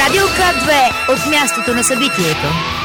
Радио К2 от мястото на събитието.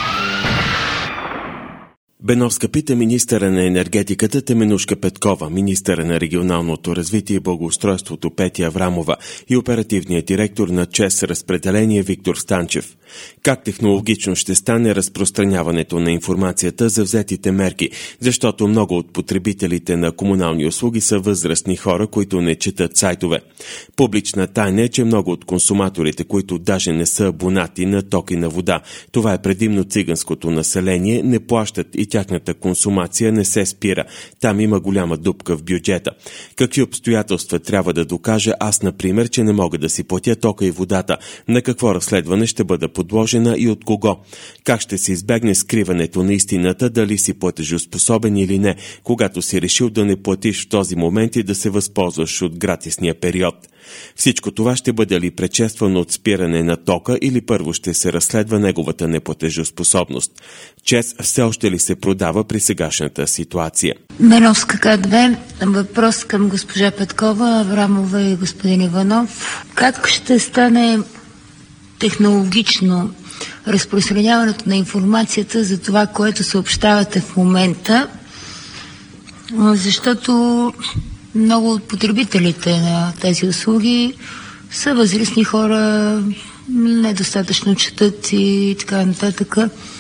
Беновска пита министъра на енергетиката Теменужка Петкова, министъра на регионалното развитие и благоустройството Петя Аврамова и оперативният директор на ЧЕЗ разпределение Виктор Станчев. Как технологично ще стане разпространяването на информацията за взетите мерки, защото много от потребителите на комунални услуги са възрастни хора, които не четат сайтове. Публична тайна е, че много от консуматорите, които даже не са абонати на ток и на вода, това е предимно циганското население, не плащат и тяхната консумация не се спира. Там има голяма дупка в бюджета. Какви обстоятелства трябва да докажа аз, например, че не мога да си платя тока и водата? На какво разследване ще бъда подложена и от кого? Как ще се избегне скриването на истината, дали си платежоспособен или не, когато си решил да не платиш в този момент и да се възползваш от гратисния период? Всичко това ще бъде ли предшествано от спиране на тока или първо ще се разследва неговата неплатежоспособност? ЧЕЗ все още ли се продава при сегашната ситуация? Беновска К2. Въпрос към госпожа Петкова, Аврамова и господин Иванов. Как ще стане технологично разпространяването на информацията за това, което съобщавате в момента? Защото много от потребителите на тези услуги са възрастни хора, недостатъчно четат и така нататък,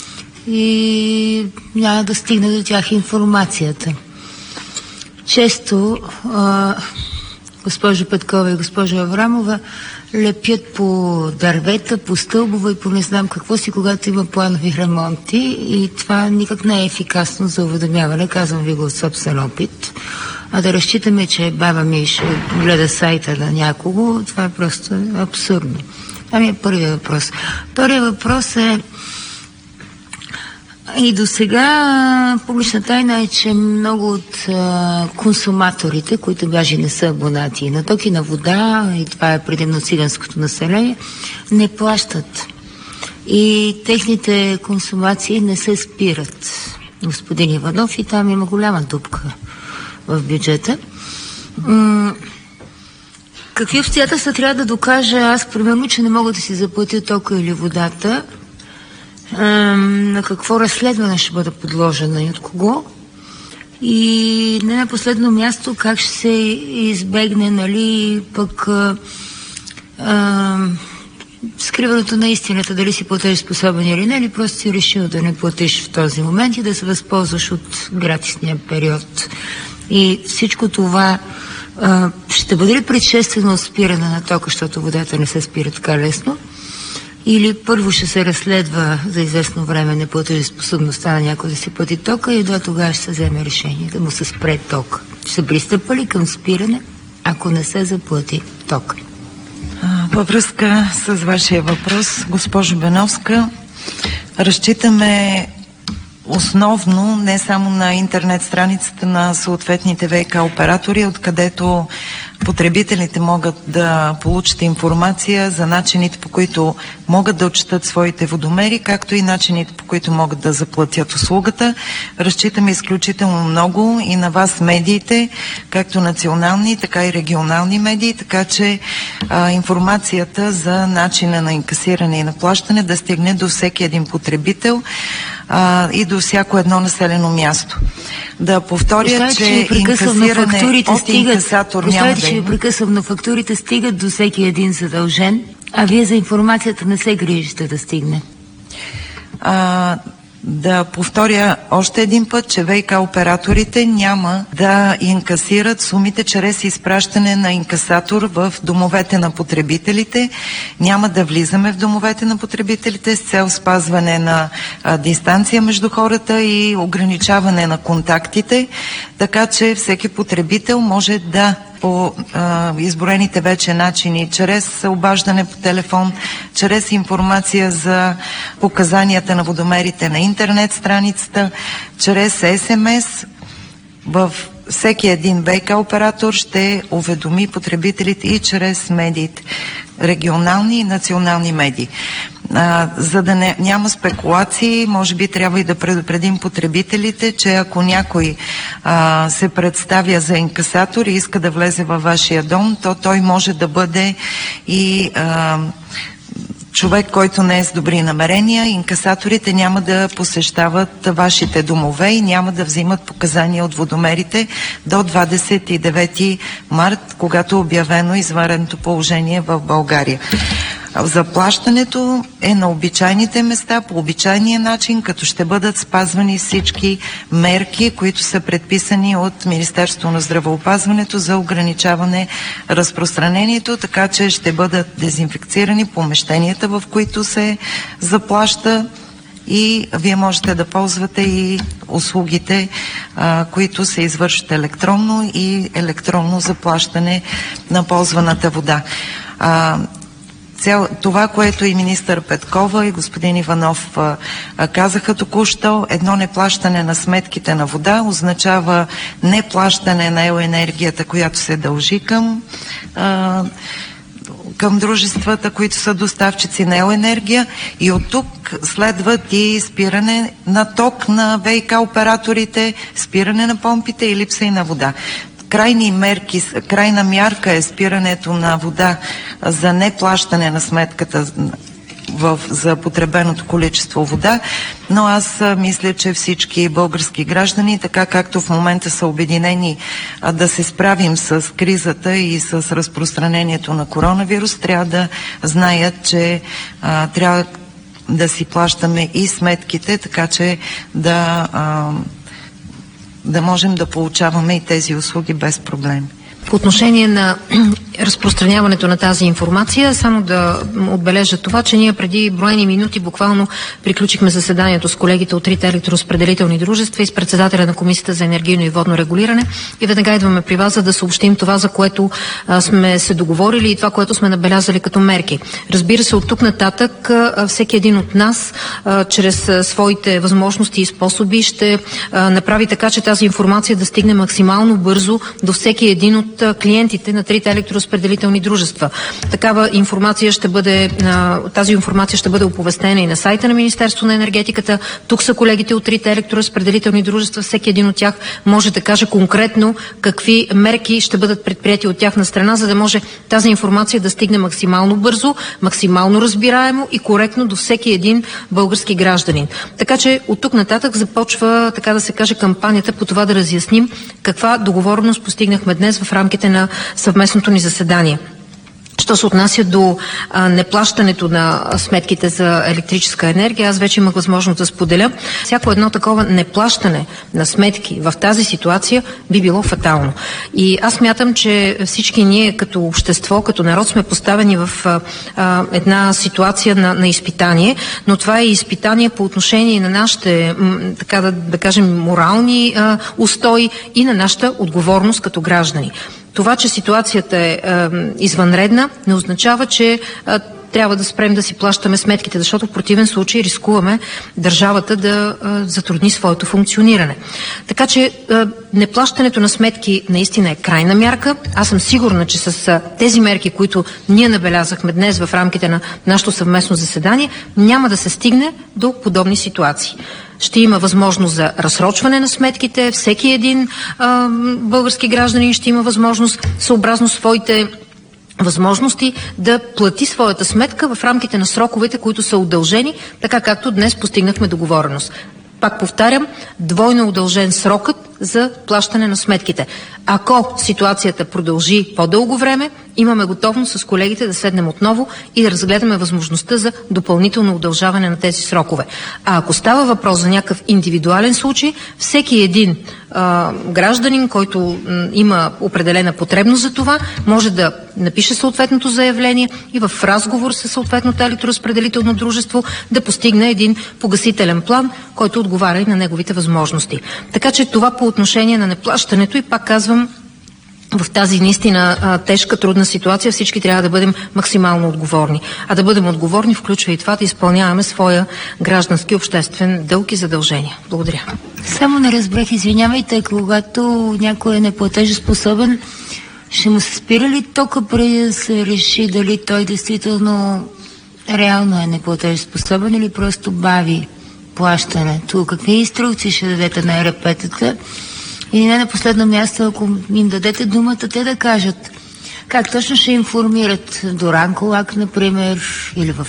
и няма да стигне до тях информацията. Често госпожа Петкова и госпожа Аврамова лепят по дървета, по стълбове и по не знам какво си, когато има планови ремонти, и това никак не е ефикасно за уведомяване, казвам ви го от собствен опит. А да разчитаме, че баба ми ще гледа сайта на някого, това е просто абсурдно. Това ми е първият въпрос. Вторият въпрос е, и до сега публична тайна е, че много от консуматорите, които даже не са абонати на ток и на вода, и това е предимно циганското население, не плащат. И техните консумации не се спират, господин Иванов, и там има голяма дупка в бюджета. Какви обстоятелства трябва да докажа аз, примерно, че не мога да си заплатя тока или водата? На какво разследване ще бъда подложена и от кого? И не на последно място, как ще се избегне, нали, пък скриването на истината, дали си платежоспособен или не, или просто си решил да не платиш в този момент и да се възползваш от гратисния период. И всичко това ще бъде ли предшествено от спиране на тока, защото водата не се спира така лесно? Или първо ще се разследва за известно време неплатежоспособността на някой да си плати тока и до тогава ще се вземе решение да му се спре тока? Ще се пристъпа ли към спиране, ако не се заплати тока? Във връзка с вашия въпрос, госпожо Беновска, разчитаме основно не само на интернет страницата на съответните ВиК оператори, откъдето потребителите могат да получат информация за начините, по които могат да отчитат своите водомери, както и начините, по които могат да заплатят услугата. Разчитаме изключително много и на вас, медиите, както национални, така и регионални медии, така че информацията за начина на инкасиране и на плащане да стигне до всеки един потребител и до всяко едно населено място. Да повторя, че инкасиране от инкасатор няма да има. Прекъсвам, но фактурите стигат до всеки един задължен, а вие за информацията не се грижите да стигне. Да повторя още един път, че ВиК операторите няма да инкасират сумите чрез изпращане на инкасатор в домовете на потребителите. Няма да влизаме в домовете на потребителите с цел спазване на дистанция между хората и ограничаване на контактите, така че всеки потребител може да по изброените вече начини, чрез обаждане по телефон, чрез информация за показанията на водомерите на интернет страницата, чрез СМС, в всеки един ВиК оператор ще уведоми потребителите и чрез медиите, регионални и национални медии. За да няма спекулации, може би трябва и да предупредим потребителите, че ако някой се представя за инкасатор и иска да влезе във вашия дом, то той може да бъде и човек, който не е с добри намерения, инкасаторите няма да посещават вашите домове и няма да взимат показания от водомерите до 29 март, когато е обявено извънредното положение в България. Заплащането е на обичайните места, по обичайния начин, като ще бъдат спазвани всички мерки, които са предписани от Министерството на здравеопазването за ограничаване разпространението, така че ще бъдат дезинфекцирани помещенията, в които се заплаща, и вие можете да ползвате и услугите, които се извършват електронно, и електронно заплащане на ползваната вода. Това, което и министър Петкова и господин Иванов казаха току-що, едно неплащане на сметките на вода означава неплащане на електроенергията, която се дължи към дружествата, които са доставчици на електроенергия, и от тук следват и спиране на ток на ВиК операторите, спиране на помпите и липса и на вода. Крайна мярка е спирането на вода за неплащане на сметката за потребеното количество вода, но аз мисля, че всички български граждани, така както в момента са обединени да се справим с кризата и с разпространението на коронавирус, трябва да знаят, че трябва да си плащаме и сметките, така че да можем да получаваме и тези услуги без проблеми. По отношение на разпространяването на тази информация, само да отбележа това, че ние преди броени минути буквално приключихме заседанието с колегите от трите електроразпределителни дружества и с председателя на Комисията за енергийно и водно регулиране, и веднага идваме при вас, за да съобщим това, за което сме се договорили, и това, което сме набелязали като мерки. Разбира се, от тук нататък всеки един от нас, чрез своите възможности и способи, ще направи така, че тази информация да стигне максимално бързо до всеки един от клиентите на трите електроразпределителни дружества. Такава информация тази информация ще бъде оповестена и на сайта на Министерството на енергетиката. Тук са колегите от трите електроразпределителни дружества. Всеки един от тях може да каже конкретно какви мерки ще бъдат предприяти от тяхна страна, за да може тази информация да стигне максимално бързо, максимално разбираемо и коректно до всеки един български гражданин. Така че от тук нататък започва, така да се каже, кампанията по това да разясним каква договореност постигнахме днес в рамките на съвместното ни заседание. Що се отнася до неплащането на сметките за електрическа енергия, аз вече имах възможност да споделя. Всяко едно такова неплащане на сметки в тази ситуация би било фатално. И аз мятам, че всички ние като общество, като народ сме поставени в една ситуация на изпитание, но това е изпитание по отношение на нашите, така да кажем, морални устои и на нашата отговорност като граждани. Това, че ситуацията е извънредна, не означава, че трябва да спрем да си плащаме сметките, защото в противен случай рискуваме държавата да затрудни своето функциониране. Така че неплащането на сметки наистина е крайна мярка. Аз съм сигурна, че с тези мерки, които ние набелязахме днес в рамките на нашето съвместно заседание, няма да се стигне до подобни ситуации. Ще има възможност за разсрочване на сметките. Всеки един български гражданин ще има възможност, съобразно своите възможности, да плати своята сметка в рамките на сроковете, които са удължени, така както днес постигнахме договореност. Пак повтарям, двойно удължен срокът за плащане на сметките. Ако ситуацията продължи по-дълго време, имаме готовност с колегите да седнем отново и да разгледаме възможността за допълнително удължаване на тези срокове. А ако става въпрос за някакъв индивидуален случай, всеки един гражданин, който има определена потребност за това, може да напише съответното заявление и в разговор с съответното електроразпределително дружество да постигне един погасителен план, който отговаря и на неговите възможности. Така че това по отношение на неплащането, и пак казвам, в тази наистина тежка, трудна ситуация всички трябва да бъдем максимално отговорни. А да бъдем отговорни включва и това да изпълняваме своя граждански обществен дълг и задължения. Благодаря. Само не разбрах, извинявайте, когато някой е неплатежоспособен, ще му се спира ли тока преди да се реши дали той действително реално е неплатежоспособен или просто бави плащането? Какви инструкции ще дадете на ЕРП-тата? И не на последно място, ако им дадете думата, те да кажат Как точно ще информират? До Ранколак, например, или в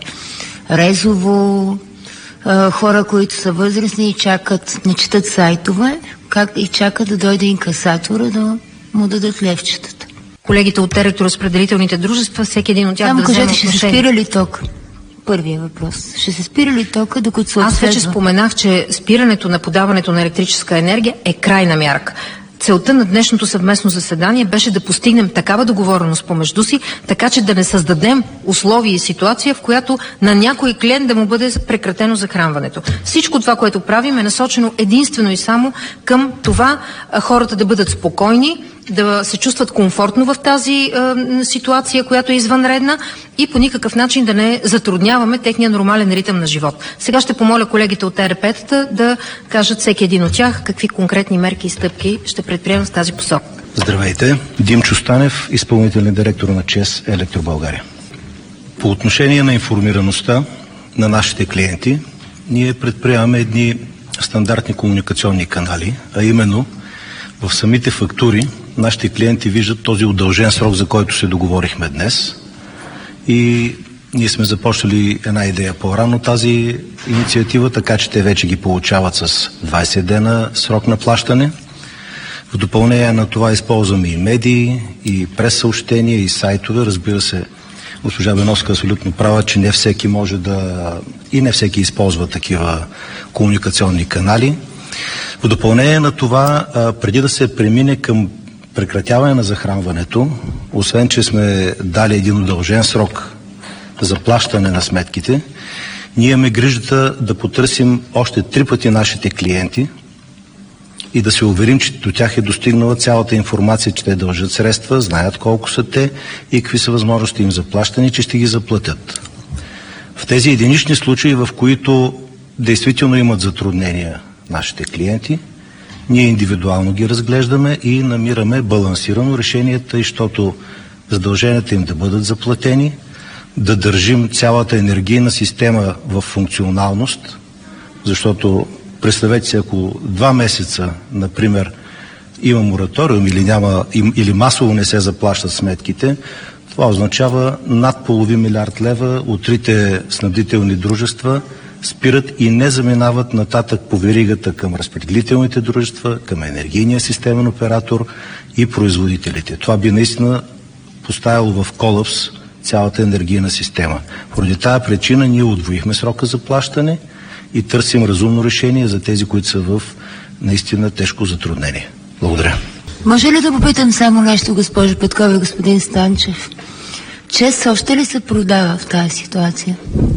Резово, хора, които са възрастни и чакат, не четат сайтове, как и чакат да дойде инкасатора да му дадат левчетата. Колегите от електроразпределителните дружества, всеки един от тях да вземе отношение. Ще се спира ли ток? Първият въпрос. Ще се спира ли тока, докато се обследва? Аз вече споменах, че спирането на подаването на електрическа енергия е крайна мярка. Целта на днешното съвместно заседание беше да постигнем такава договореност помежду си, така че да не създадем условия и ситуация, в която на някой клиент да му бъде прекратено захранването. Всичко това, което правим, е насочено единствено и само към това хората да бъдат спокойни, да се чувстват комфортно в тази ситуация, която е извънредна и по никакъв начин да не затрудняваме техния нормален ритъм на живот. Сега ще помоля колегите от ЕРП-тата да кажат всеки един от тях какви конкретни мерки и стъпки ще предприемем в тази посока. Здравейте! Димчо Станев, изпълнителен директор на ЧЕЗ Електробългария. По отношение на информираността на нашите клиенти, ние предприемаме едни стандартни комуникационни канали, а именно в самите фактури нашите клиенти виждат този удължен срок, за който се договорихме днес. И ние сме започнали една идея по-рано тази инициатива, така че те вече ги получават с 20 дена срок на плащане. В допълнение на това използваме и медии, и прессъобщения, и сайтове. Разбира се, госпожа Беновска абсолютно права, че не всеки може и не всеки използва такива комуникационни канали. В допълнение на това, преди да се премине към прекратяване на захранването, освен че сме дали един удължен срок за плащане на сметките, ние имаме грижата да потърсим още 3 пъти нашите клиенти и да се уверим, че до тях е достигнала цялата информация, че те дължат средства, знаят колко са те и какви са възможности им за плащане, че ще ги заплатят. В тези единични случаи, в които действително имат затруднения нашите клиенти, ние индивидуално ги разглеждаме и намираме балансирано решение, тъй, защото задълженията им да бъдат заплатени, да държим цялата енергийна система в функционалност, защото представете си, ако 2 месеца, например, има мораториум или масово не се заплащат сметките, това означава над $500 милиарда от 3 снабдителни дружества спират и не заминават нататък по веригата към разпределителните дружества, към енергийния системен оператор и производителите. Това би наистина поставило в колапс цялата енергийна система. Поради тази причина ние удвоихме срока за плащане и търсим разумно решение за тези, които са в наистина тежко затруднение. Благодаря. Може ли да попитам само нещо, госпожо Петкова и господин Станчев? ЧЕЗ още ли се продава в тази ситуация?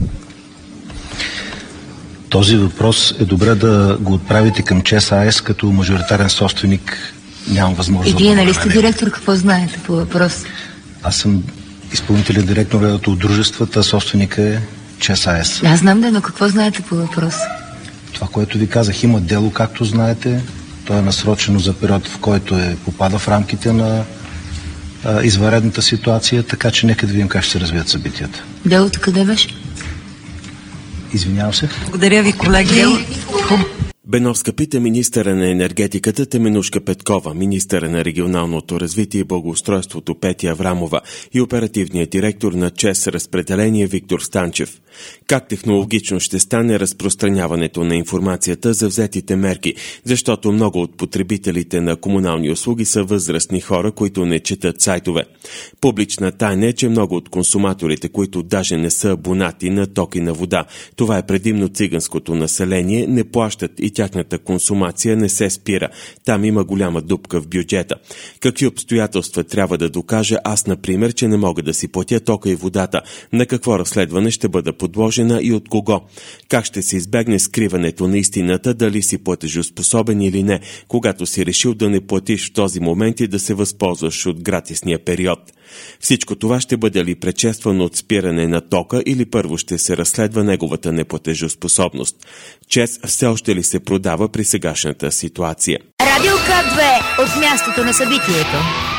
Този въпрос е добре да го отправите към ЧЕЗ АЕС, като мажоритарен собственик нямам възможност. И вие нали сте директор, какво знаете по въпрос? Аз съм изпълнителен директор от дружествата, собственика е ЧЕЗ АЕС. Аз знам но какво знаете по въпрос? Това, което ви казах, има дело, както знаете. То е насрочено за период, в който попада в рамките на извънредната ситуация, така че нека да видим как ще се развият събитията. Делото къде беше? Извинявам се. Благодаря ви, колеги. Беновска пита министъра на енергетиката Теменушка Петкова, министъра на регионалното развитие и благоустройството Петя Аврамова и оперативният директор на ЧЕЗ Разпределение Виктор Станчев. Как технологично ще стане разпространяването на информацията за взетите мерки, защото много от потребителите на комунални услуги са възрастни хора, които не четат сайтове. Публична тайна е, че много от консуматорите, които даже не са абонати на ток и на вода, това е предимно циганското население, не плащат и тяхната консумация не се спира. Там има голяма дупка в бюджета. Какви обстоятелства трябва да докажа аз, например, че не мога да си платя тока и водата? На какво разследване ще бъда подложена и от кого? Как ще се избегне скриването на истината, дали си платежоспособен или не, когато си решил да не платиш в този момент и да се възползваш от гратисния период? Всичко това ще бъде ли предшествано от спиране на тока или първо ще се разследва неговата неплатежоспособност? ЧЕЗ все още ли се продава при сегашната ситуация? Радио К2 от мястото на събитието.